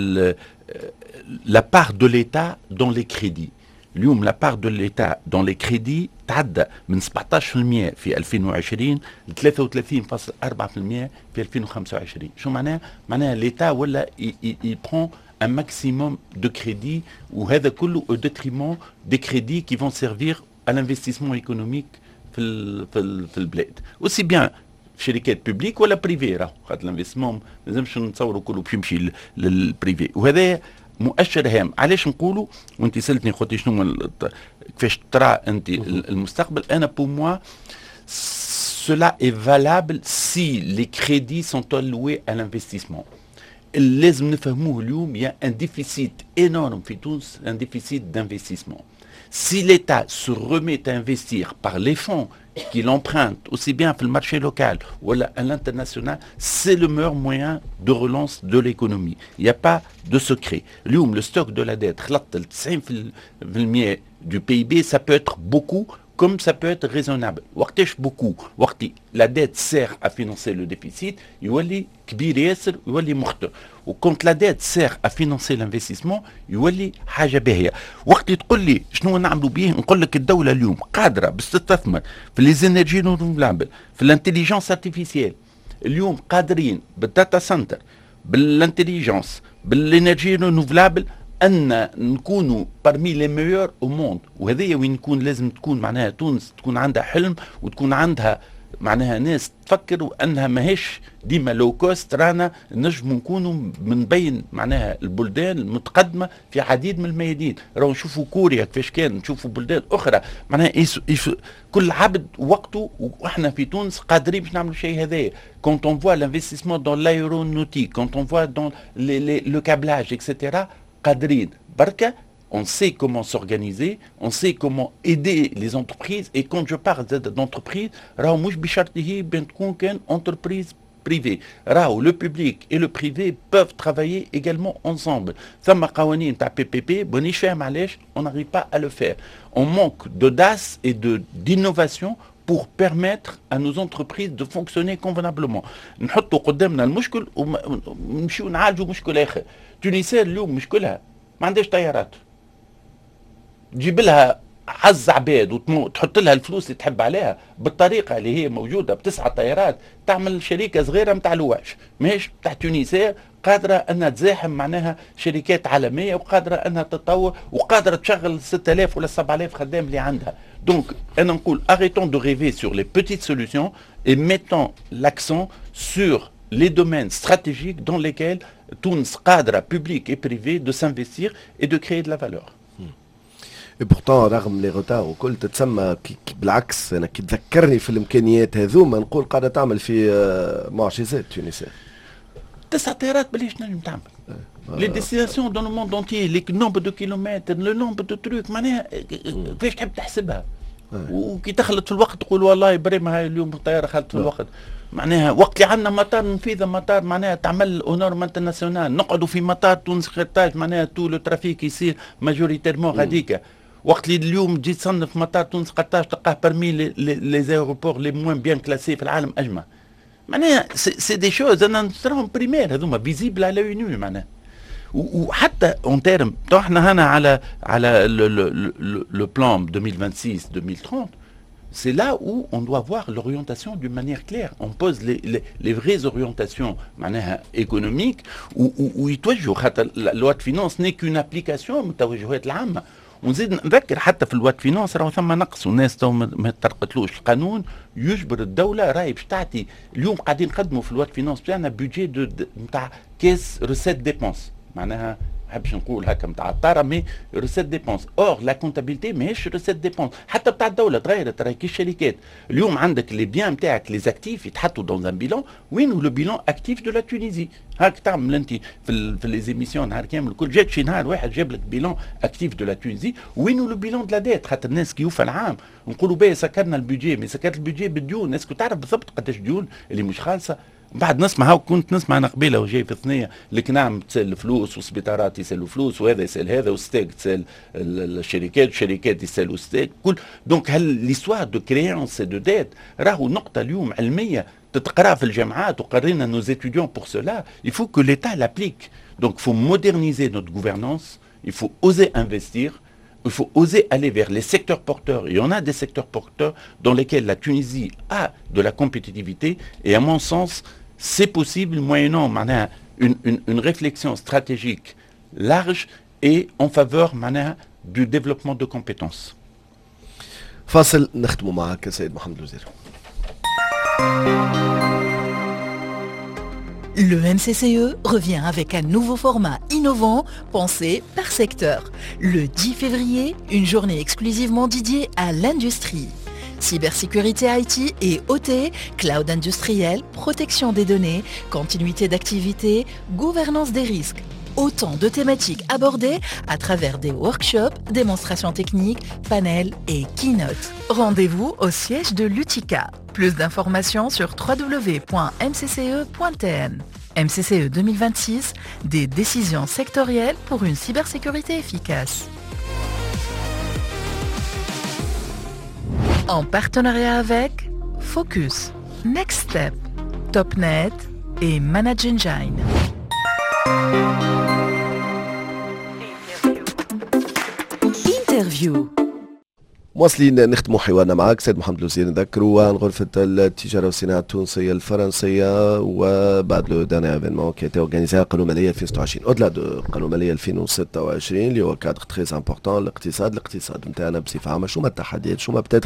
la part de l'État dans les crédits. اليوم la part de l'État dans les crédits تعدى من سبعطاش بالمئة في ألفين وعشرين ل ثلاثة وثلاثين فاصلة أربعة بالمئة في ألفين وخمسة وعشرين. شو معناها؟ معناها l'État ولا il prend un maximum de crédits وهذا كله au détriment des crédits qui vont servir à l'investissement économique في ال في ال في البلاد. aussi bien شركات بوبليك ولا بريفي، راهو خاطر الانفستمون ما لازمش نتصوروا كله باش يمشي للبريفي، وهذا مؤشر هام. علاش نقولوا؟ وانت سالتني قلت شنو كيفاش ترى انت المستقبل. انا بو موا cela est valable si les crédits sont alloués à l'investissement. لازم نفهموه اليوم il y a un déficit énorme في تونس، un déficit d'investissement. Si l'État se remet à investir par les fonds qu'il emprunte, aussi bien sur le marché local ou à l'international, c'est le meilleur moyen de relance de l'économie. Il n'y a pas de secret. Le stock de la dette, tسعين بالمئة du P I B, ça peut être beaucoup comme ça peut être raisonnable. وقتاش beaucoup؟ وقت la dette sert à financer le déficit, يولي كبير ياسر يولي مخطئ. وكونت la dette sert à financer l'investissement يولي حاجة باهية. وقت تقول لي شنو نعملوا به؟ نقول لك الدولة اليوم قادرة باش تستثمر في les énergies renouvelables، في l'intelligence artificielle. اليوم قادرين بالداتا سنتر، بالانتليجنس، بالانرجي رينوفلابل أن نكونوا parmi les meilleurs au monde. وهذه وين نكون لازم تكون معناها تونس تكون عندها حلم وتكون عندها معناها ناس تفكر وأنها ماهيش ديما لو كوست. رانا نجم نكونوا من بين معناها البلدان المتقدمة في عديد من الميادين. راهو نشوفوا كوريا كيفاش كان، نشوفوا بلدان أخرى معناها إيش إيش كل عبد وقته، وإحنا في تونس قادرين باش نعملوا شيء هذايا. Quand on voit l'investissement dans l'aéronautique, quand on voit dans les, les, le câblage, et cetera, قادرين بركة. On sait comment s'organiser, on sait comment aider les entreprises. Et quand je parle d'entreprise, راهو مش بشرطه بين تكون كان entreprise privée. راهو le public et le privé peuvent travailler également ensemble. ثم قوانين تاع بي بي بي بونيش فاهم علاش on n'arrive pas à le faire. On manque d'audace et de d'innovation pour permettre à nos entreprises de fonctionner convenablement. نحطوا قدامنا المشكل ونمشيو نعالجوا مشكل آخر. تونسيا اليوم مشكلها ما عندهاش طيارات. تجيب لها عز عباد وتحط لها الفلوس اللي تحب عليها بالطريقه اللي هي موجوده بتسعه طيارات، تعمل شركه صغيره نتاع لواش ماهيش بتاع تونسيا قادره انها تزاحم معناها شركات عالميه وقادره انها تتطور وقادره تشغل ستة آلاف ولا سبعة آلاف خدام اللي عندها. دونك انا نقول arrêtons de rêver sur les petites solutions et mettons l'accent sur les domaines stratégiques dans lesquels Tunis قادره public et privé de s'investir et de créer de la valeur. Et pourtant رغم لي روتار وكل تتسمى بالعكس، انا كي تذكرني في الامكانيات هذوما نقول قاعده تعمل في معجزات تونسيه. تسع طيارات بلاش نجم تعمل. Les destinations dans le monde entier, les nombres de kilomètres, le nombre de trucs، معناها كيفاش تحب تحسبها؟ وكي تخلط في الوقت تقول والله بريمة هاي اليوم الطياره خلت في الوقت. معناها وقت اللي عندنا مطار نفيذ مطار معناها تعمل اونورم انترناسيونال، نقعدوا في مطار تونس خرطاج معناها تو لو ترافيك يصير ماجوريتيرمون غاديكا. وقت اللي اليوم تجي تصنف مطار تونس قطاج تلقاه برمي لي زيروبور لي موان بيان كلاسي في العالم اجمع. معناها سي دي شوز انا نراهم بريمير هذوما فيزيبل على لوي معناها. وحتى اون تيرم تو احنا هنا على على لو بلان ألفين وخمسة وعشرين ألفين وثلاثين. C'est là où on doit voir l'orientation d'une manière claire. On pose les, les, les vraies orientations économiques où, où, où يتوجهوا. حتى la loi de finance n'est qu'une application من التوجهات العامة. ونزيد نذكر حتى في اللوات فينانس راهو ثم نقص والناس تو ما ترقتلوش. القانون يجبر الدوله راهي باش تعطي اليوم قاعدين نقدموا في اللوات فينانس بتاعنا بيجي نتاع كيس ريسيت ديبونس، معناها نحبش نقول هكا نتاع الطاره مي ريسيت ديبونس. اور لا كونتابيلتي ماهيش ريسيت ديبونس حتى بتاع الدوله تغيرت. راهي كي الشركات اليوم عندك لي بيان نتاعك لي زاكتيف يتحطوا دون ان بيلون. وين هو لو بيلون اكتيف دو لا تونيزي؟ هاك تعمل انت في في لي زيميسيون نهار كامل الكل جات شي نهار واحد جاب لك بيلون اكتيف دو لا تونيزي. وين هو لو بيلون دو لا ديت؟ خاطر الناس كي يوفى العام نقولوا باهي سكرنا البيجي، مي سكرت البيجي بالديون. الناس كنت تعرف بالضبط قداش ديون اللي مش خالصه. بعد نسمع هاو كنت نسمع انا قبيله وجاي في الثنيه اللي نعم تسال فلوس وسبيطارات يسالوا فلوس وهذا يسال هذا وستيك تسال الشركات والشركات يسالوا ستيك كل. دونك هل ليستوار دو كريونس دو ديت راهو نقطه اليوم علميه تتقرا في الجامعات وقرينا نو étudiants pour cela. Il faut que l'État l'applique. Donc il faut moderniser notre gouvernance, il faut oser investir, il faut oser aller vers les secteurs porteurs. Il y en a des secteurs porteurs dans lesquels la Tunisie a de la compétitivité et à mon sens c'est possible moyennant une, une, une réflexion stratégique large et en faveur du développement de compétences. فاصل نختموا معك سيد محمد الوزير. Le M C C E revient avec un nouveau format innovant pensé par secteur. Le dix février, une journée exclusivement dédiée à l'industrie. Cybersécurité I T et O T, cloud industriel, protection des données, continuité d'activité, gouvernance des risques. Autant de thématiques abordées à travers des workshops, démonstrations techniques, panels et keynotes. Rendez-vous au siège de l'U T I C A. Plus d'informations sur w w w point m c c e point t n. M C C E deux mille vingt-six, des décisions sectorielles pour une cybersécurité efficace. En partenariat avec Focus, Next Step, Topnet et Manage Engine. Interview. مواصلين نختموا حوارنا معك سيد محمد الوزير. نذكروا عن غرفة التجارة والصناعة التونسية الفرنسية وبعد لو داني ايفينمون كي تي اورغانيزي قانون مالية ألفين وستة وعشرين اودلا دو قانون مالية ألفين وستة وعشرين اللي هو كادر تري امبورطون. الاقتصاد الاقتصاد نتاعنا بصفة عامة شو ما التحديات شو ما بتاتر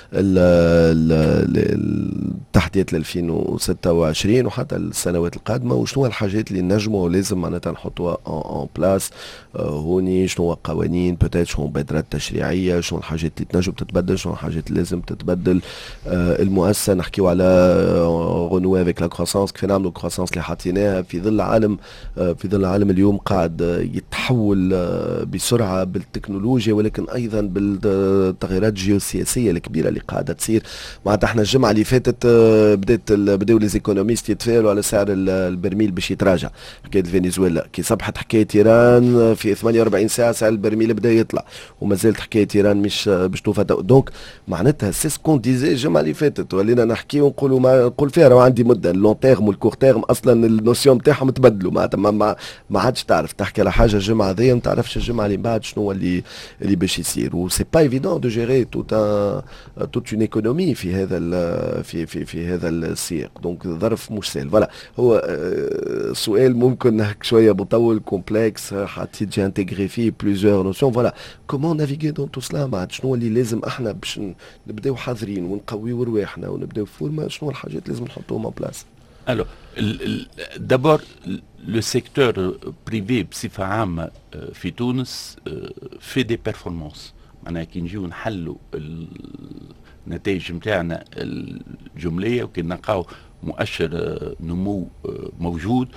التحديات ل ألفين وستة وعشرين وحتى السنوات القادمة وشنو الحاجات اللي نجموا لازم معناتها نحطوها اون بلاس هوني. شنو قوانين بوتيت شنو مبادرات تشريعية شنو الحاجات اللي تنجم تتبدل شنو الحاجات اللي لازم تتبدل. آه المؤسسه نحكيو على غنوة افيك لا كروسانس كيف نعملوا كروسانس اللي حاطيناها في ظل عالم آه في ظل العالم اليوم قاعد يتحول آه بسرعه بالتكنولوجيا ولكن ايضا بالتغيرات الجيوسياسيه الكبيره اللي قاعده تصير. معناتها احنا الجمعه اللي فاتت آه بدات بداوا لي زيكونوميست يتفائلوا على سعر البرميل باش يتراجع. حكايه فنزويلا كي صبحت حكايه ايران في ثمانية وأربعين ساعه سعر البرميل بدا يطلع وما زالت حكايه ايران مش باش توفى. دونك معناتها سي سكون ديزي الجمعه اللي فاتت ولينا نحكي ونقولوا ما نقول فيها راه عندي مده اللون تيرم والكور تيرم اصلا النوسيون نتاعهم تبدلوا. معناتها ما, ما, ما عادش تعرف تحكي على حاجه الجمعه هذيا ما تعرفش الجمعه اللي بعد شنو اللي اللي باش يصير. و سي با ايفيدون دو جيري توت ان توت اون ايكونومي في هذا في في في هذا السياق. دونك ظرف مش سهل. فوالا هو سؤال ممكن هك شويه مطول كومبلكس حتيجي انتغري فيه بليزيور نوسيون. فوالا كومون نافيغي دون تو سلا مع شنو اللي لازم احنا باش نبداو حاضرين ونقويو رواحنا ونبداو فورما شنو الحاجات لازم نحطوهم اون بلاس. Alors, d'abord, le secteur privé بصفة عامة في تونس fait des performances. معناها كي نجيو نحلوا النتائج نتاعنا الجملية وكي نلقاو مؤشر نمو موجود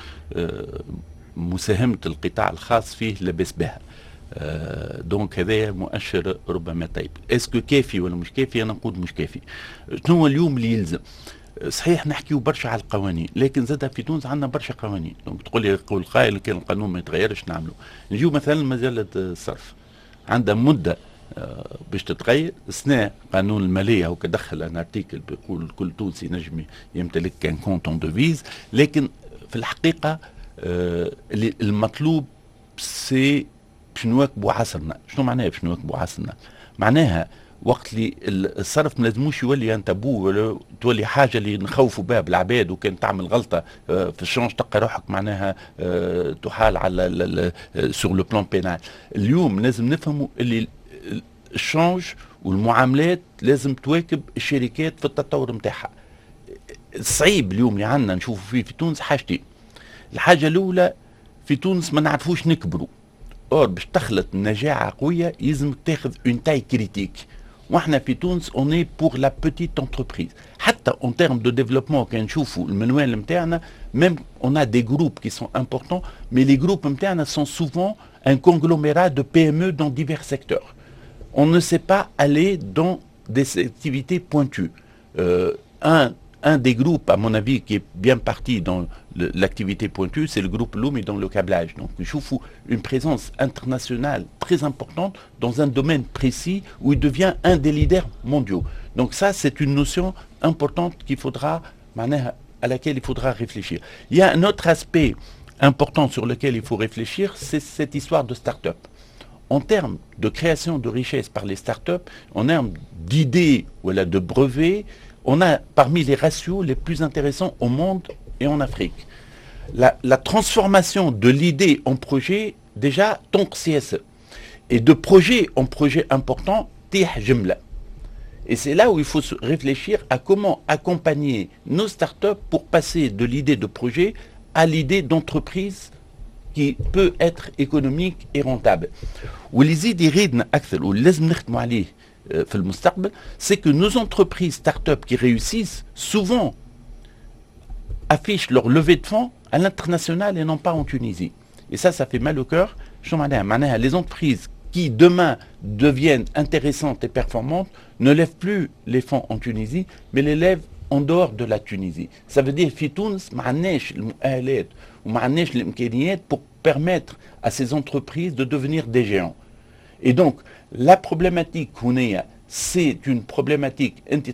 مساهمة القطاع الخاص فيه لاباس بها. آه دونك هذا مؤشر ربما طيب. اسكو كافي ولا مش كافي؟ انا نقول مش كافي. شنو هو اليوم اللي يلزم؟ صحيح نحكيو برشا على القوانين لكن زاد في تونس عندنا برشا قوانين. دونك تقول لي يقول قائل كان القانون ما يتغيرش نعملوا. نجيو مثلا مزالة الصرف عندها مده آه باش تتغير. سنة قانون الماليه هو كدخل ان ارتيكل بيقول كل تونسي نجم يمتلك كان كونت اون دوفيز. لكن في الحقيقه آه المطلوب سي باش نواكبوا عصرنا. شنو معناها باش نواكبوا عصرنا؟ معناها وقت اللي الصرف ما لازموش يولي ان تابو ولا تولي حاجه اللي نخوفوا بها بالعباد وكان تعمل غلطه في الشونج تلقى روحك معناها تحال على سور لو بلان بينال. اليوم لازم نفهموا اللي الشونج والمعاملات لازم تواكب الشركات في التطور نتاعها. الصعيب اليوم اللي عندنا نشوفوا فيه في تونس حاجتين. الحاجه الاولى في تونس ما نعرفوش نكبروا. اور باش تخلط نجاعه قويه يلزم تاخذ اون تاي كريتيك. واحنا في تونس on est pour la petite entreprise. حتى en termes de développement كان نشوفوا المنوال نتاعنا même on a des groupes qui sont importants mais les groupes نتاعنا sont souvent un conglomérat de P M E dans divers secteurs. On ne sait pas aller dans des activités pointues. Euh, un Un des groupes, à mon avis, qui est bien parti dans l'activité pointue, c'est le groupe Lumi dans le câblage. Donc, je trouve une présence internationale très importante dans un domaine précis où il devient un des leaders mondiaux. Donc ça, c'est une notion importante qu'il faudra, à laquelle il faudra réfléchir. Il y a un autre aspect important sur lequel il faut réfléchir, c'est cette histoire de start-up. En termes de création de richesse par les start-up, en termes d'idées, voilà, de brevets, on a parmi les ratios les plus intéressants au monde et en Afrique. La, la transformation de l'idée en projet, déjà, donc C S E. Et de projet en projet important, tih jumla. Et c'est là où il faut réfléchir à comment accompagner nos startups pour passer de l'idée de projet à l'idée d'entreprise qui peut être économique et rentable. واللي يريدنا أكثر ولازم نخدموا عليه في المستقبل, c'est que nos entreprises start-up qui réussissent souvent affichent leur levée de fonds à l'international et non pas en Tunisie. Et ça, ça fait mal au cœur. Les entreprises qui demain deviennent intéressantes et performantes ne lèvent plus les fonds en Tunisie, mais les lèvent en dehors de la Tunisie. Ça veut dire في تونس ما عندناش المؤهلات وما عندناش الإمكانيات pour permettre à ces entreprises de devenir des géants. Et donc, la problématique هنا, c'est une problématique,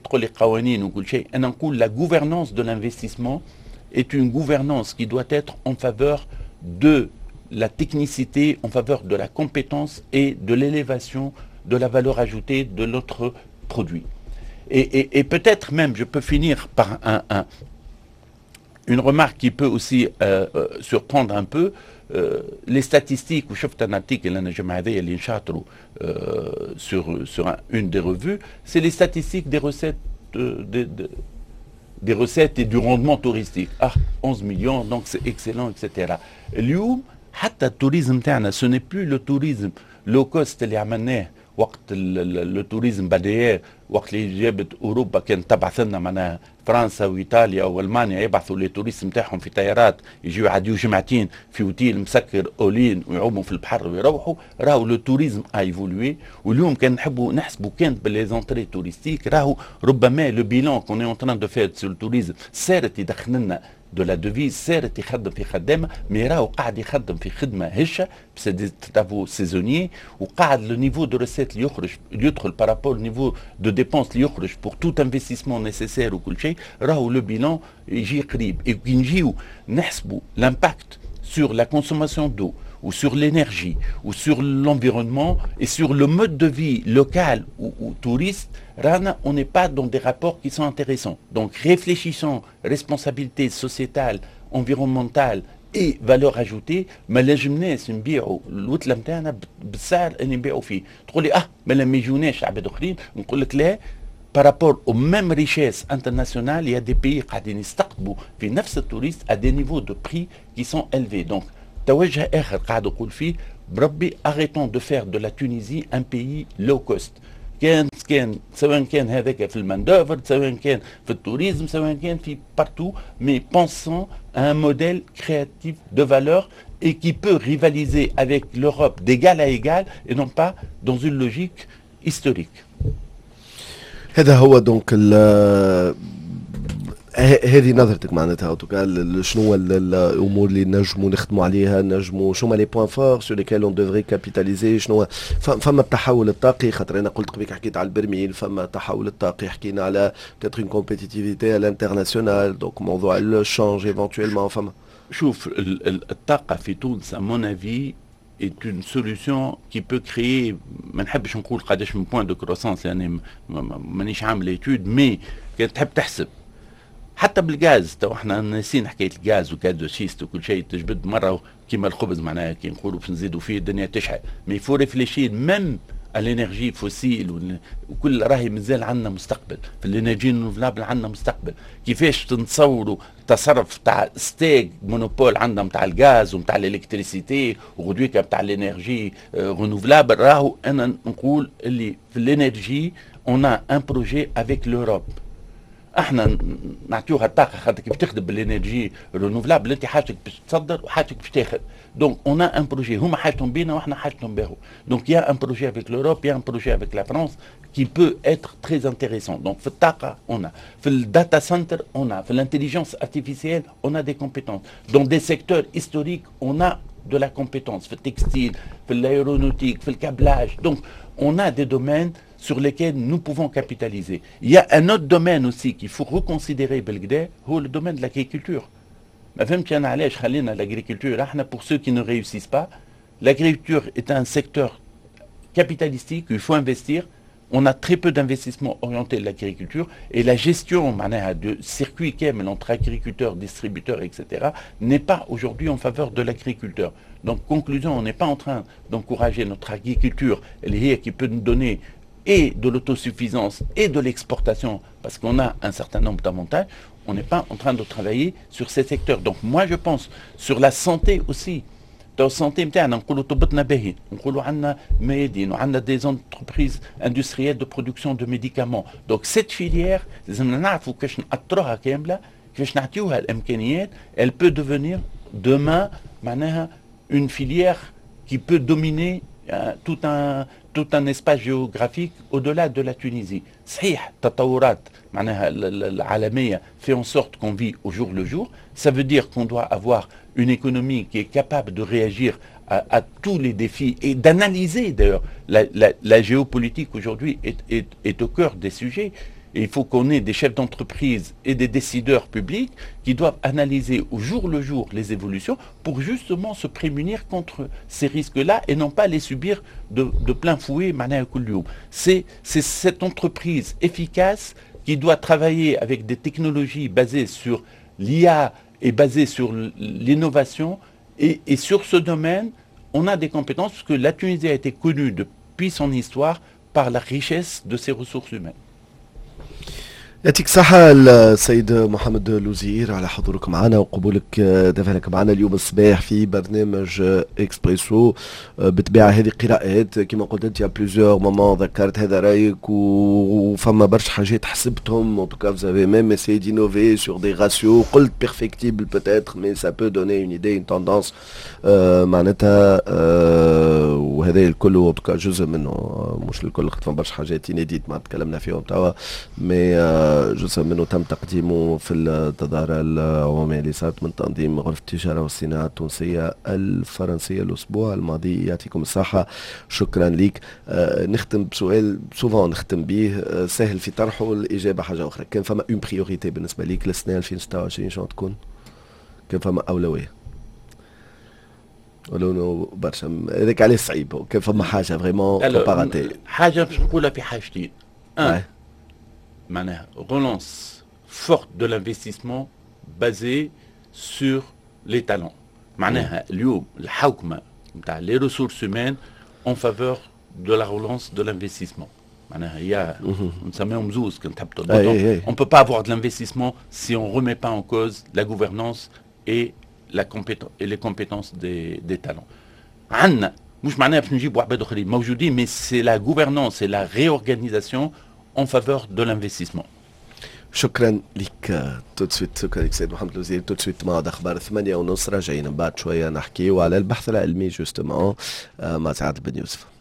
la gouvernance de l'investissement est une gouvernance qui doit être en faveur de la technicité, en faveur de la compétence et de l'élévation de la valeur ajoutée de notre produit. Et, et, et peut-être même, je peux finir par un, un, une remarque qui peut aussi euh, euh, surprendre un peu. Euh, les statistiques, ou شفت un article اللي نشاطروا sur sur un, une des revues, c'est les statistiques des recettes euh, de, de, des recettes et du rendement touristique. Ah, onze millions, donc c'est excellent, et cetera. اليوم حتى التوريزم تاعنا, ce n'est plus le tourisme low cost اللي عملناه وقت التوريزم بداية, وقت اللي جابت اوروبا كانت تبعث لنا معناها فرنسا وايطاليا والمانيا يبعثوا لي توريست نتاعهم في طيارات يجيو يعديو جمعتين في اوتيل مسكر اولين ويعوموا في البحر ويروحوا. راهو لو توريزم ا ايفولوي, واليوم كان نحبوا نحسبوا كانت باللي زونتري توريستيك, راهو ربما لو بيلون كون اي اون تران دو فير سور التوريزم صارت يدخل لنا de la devise, صارت يخدم في خدامه, مي راهو قاعد يخدم في خدمه هشه بس دي تافو سيزونيي, وقاعد لو نيفو دو ريسيت اللي يخرج اللي يدخل بارابول نيفو دو ديبونس اللي يخرج بور توت انفستيسمون نيسيسير وكل شيء, راهو لو بيلون يجي قريب. اي كي نجيو نحسبوا لامباكت sur la consommation d'eau ou sur l'énergie ou sur l'environnement et sur le mode de vie local ou, ou touriste, Rana, on n'est pas dans des rapports qui sont intéressants. Donc réfléchissons responsabilité sociétale, environnementale et valeur ajoutée. ما لازمناش نبيعوا الوتله نتاعنا بالسعر اللي نبيعوا فيه. تقول لي اه ما لما يجوناش عباد اخرين, نقول لك لا. Par rapport aux mêmes richesses internationales, il y a des pays qui يستقطبوا في نفس التوريست à des niveaux de prix qui sont élevés. Donc, توجه آخر قاعد أقول فيه بربي, arrêtons de faire de la Tunisie un pays low cost. كان كان سواء كان هذاك في الماندوفر, سواء كان في التوريزم, سواء كان في partout, mais pensons à un modèle créatif de valeur et qui peut rivaliser avec l'Europe d'égal à égal et non pas dans une logique historique. هذا هو دونك هذه نظرتك معناتها شنو الامور اللي نجموا نخدموا عليها, نجموا شنو لي بوين فور سور ليكيل اون دوفري كابيتاليزي, شنو فما التحول الطاقي, خاطر انا قلت قبيك حكيت على البرميل, فما التحول الطاقي, حكينا على peut-être une compétitivité à l'international, donc موضوع الشانج éventuellement. فما شوف الطاقه في تونس à mon avis est une solution qui peut créer, ما نحبش نقول قداش من بوين دو كروسانس يعني مانيش عامل ايتود, مي كان تحب تحسب حتى بالغاز. تو احنا ناسين حكايه الغاز وكاد دو شيست وكل شيء تجبد مره كيما الخبز, معناها كي نقولوا باش نزيدوا فيه الدنيا تشحى, مي فو ريفليشير ميم الانرجي فوسيل وكل راهي مازال عندنا مستقبل في الانرجي رينوفلابل، عندنا مستقبل. كيفاش تنتصوروا تصرف تاع ستيك مونوبول عندنا نتاع الغاز ونتاع الالكتريسيتي وغدويكا نتاع الانرجي رينوفلابل؟ راهو انا نقول اللي في الانرجي اون ا ان بروجي افيك لوروب. احنا نعطيوها الطاقه خاطر كيف تخدم بالانرجي رينوفلابل انت حاجتك باش تصدر وحاجتك باش تاخذ. دونك اون ا ان بروجي هما حاجتهم بينا واحنا حاجتهم باهو. دونك يا ان بروجي افيك لوروب، يا ان بروجي افيك لا فرانس qui peut être très intéressant. Donc في الطاقه on a, في الداتا سنتر on a, في l'intelligence artificielle on a des compétences. Dans des secteurs historiques on a de la compétence. في التكستيل، في l'aéronautique، في الكابلاج. Donc on a des domaines sur lesquels nous pouvons capitaliser. Il y a un autre domaine aussi qu'il faut reconsidérer بالكدا هو le domaine de l'agriculture. ما فهمتش انا علاش خلينا l'agriculture احنا pour ceux qui ne réussissent pas. L'agriculture est un secteur capitalistique où il faut investir. On a très peu d'investissements orientés de l'agriculture et la gestion de circuits كامل entre agriculteurs, distributeurs, et cetera n'est pas aujourd'hui en faveur de l'agriculteur. Donc conclusion, on n'est pas en train d'encourager notre agriculture qui peut nous donner et de l'autosuffisance et de l'exportation parce qu'on a un certain nombre d'avantages. On n'est pas en train de travailler sur ces secteurs. Donc moi je pense sur la santé aussi. Dans la santé نتاعنا نقولوا طبتنا باهي، نقولوا عندنا ميادين وعندنا des entreprises industrielles de production de médicaments. Donc cette filière لازمنا نعرفوا كيفاش نأطروها كاملة، كيفاش نعطيوها الإمكانيات. Elle peut devenir demain معناها une filière qui peut dominer euh, tout un tout un espace géographique au-delà de la Tunisie. صحيح تطورات معناها العالمية fait en sorte qu'on vit au jour le jour. Ça veut dire qu'on doit avoir une économie qui est capable de réagir à, à tous les défis et d'analyser d'ailleurs. La, la, la géopolitique aujourd'hui est, est, est au cœur des sujets. Et il faut qu'on ait des chefs d'entreprise et des décideurs publics qui doivent analyser au jour le jour les évolutions pour justement se prémunir contre ces risques-là et non pas les subir de, de plein fouet. C'est, c'est cette entreprise efficace qui doit travailler avec des technologies basées sur l'I A et basée sur l'innovation et, et sur ce domaine on a des compétences parce que la Tunisie a été connue depuis son histoire par la richesse de ses ressources humaines. يعطيك الصحة السيد محمد الوزير على حضورك معنا وقبولك دفعك معنا اليوم الصباح في برنامج اكسبريسو. بالطبيعة هذه قراءات كما قلت انت بليزيور مومون ذكرت هذا رايك وفما برشا حاجات حسبتهم en tout cas vous avez même essayé d'innover sur des ratios قلت perfectible peut-être mais ça peut donner une idée une tendance معناتها وهذا الكل en tout cas جزء منه مش الكل خاطر فما برشا حاجات inédites ما تكلمنا فيهم توا mais جزء منه تم تقديمه في التظاهرة العمومية اللي صارت من تنظيم غرفة التجارة والصناعة التونسية الفرنسية الأسبوع الماضي. يعطيكم الصحة، شكرا لك. آه نختم بسؤال سوفون نختم به آه سهل في طرحه الإجابة حاجة أخرى. كان فما اون بريوريتي بالنسبة ليك للسنة ألفين وستة وعشرين شنو تكون؟ كان فما أولوية ولو انه برشا هذاك عليه صعيب. كان فما حاجة فريمون كومباراتي حاجة باش نقولها في حاجتين. ان معناها relance forte de l'investissement basé sur les talents. معناها اليوم الحوكمة نتاع les ressources humaines en faveur de la relance de l'investissement. معناها هي نسميهم زوز كنت تحب تضبطهم. On peut pas avoir de l'investissement si on remet pas en cause la gouvernance et la compétence et les compétences des des talents. عندنا مش معناها باش نجيبوا عباد اخرين موجودين mais c'est la gouvernance et la réorganisation en faveur de l'investissement. شكرا لك. تو سويت شكرا لك سيد محمد الوزير. تو سويت موعد اخبار ثمانية ونص راجعين بعد شويه نحكيو على البحث العلمي جوستومون مع سعد بن يوسف.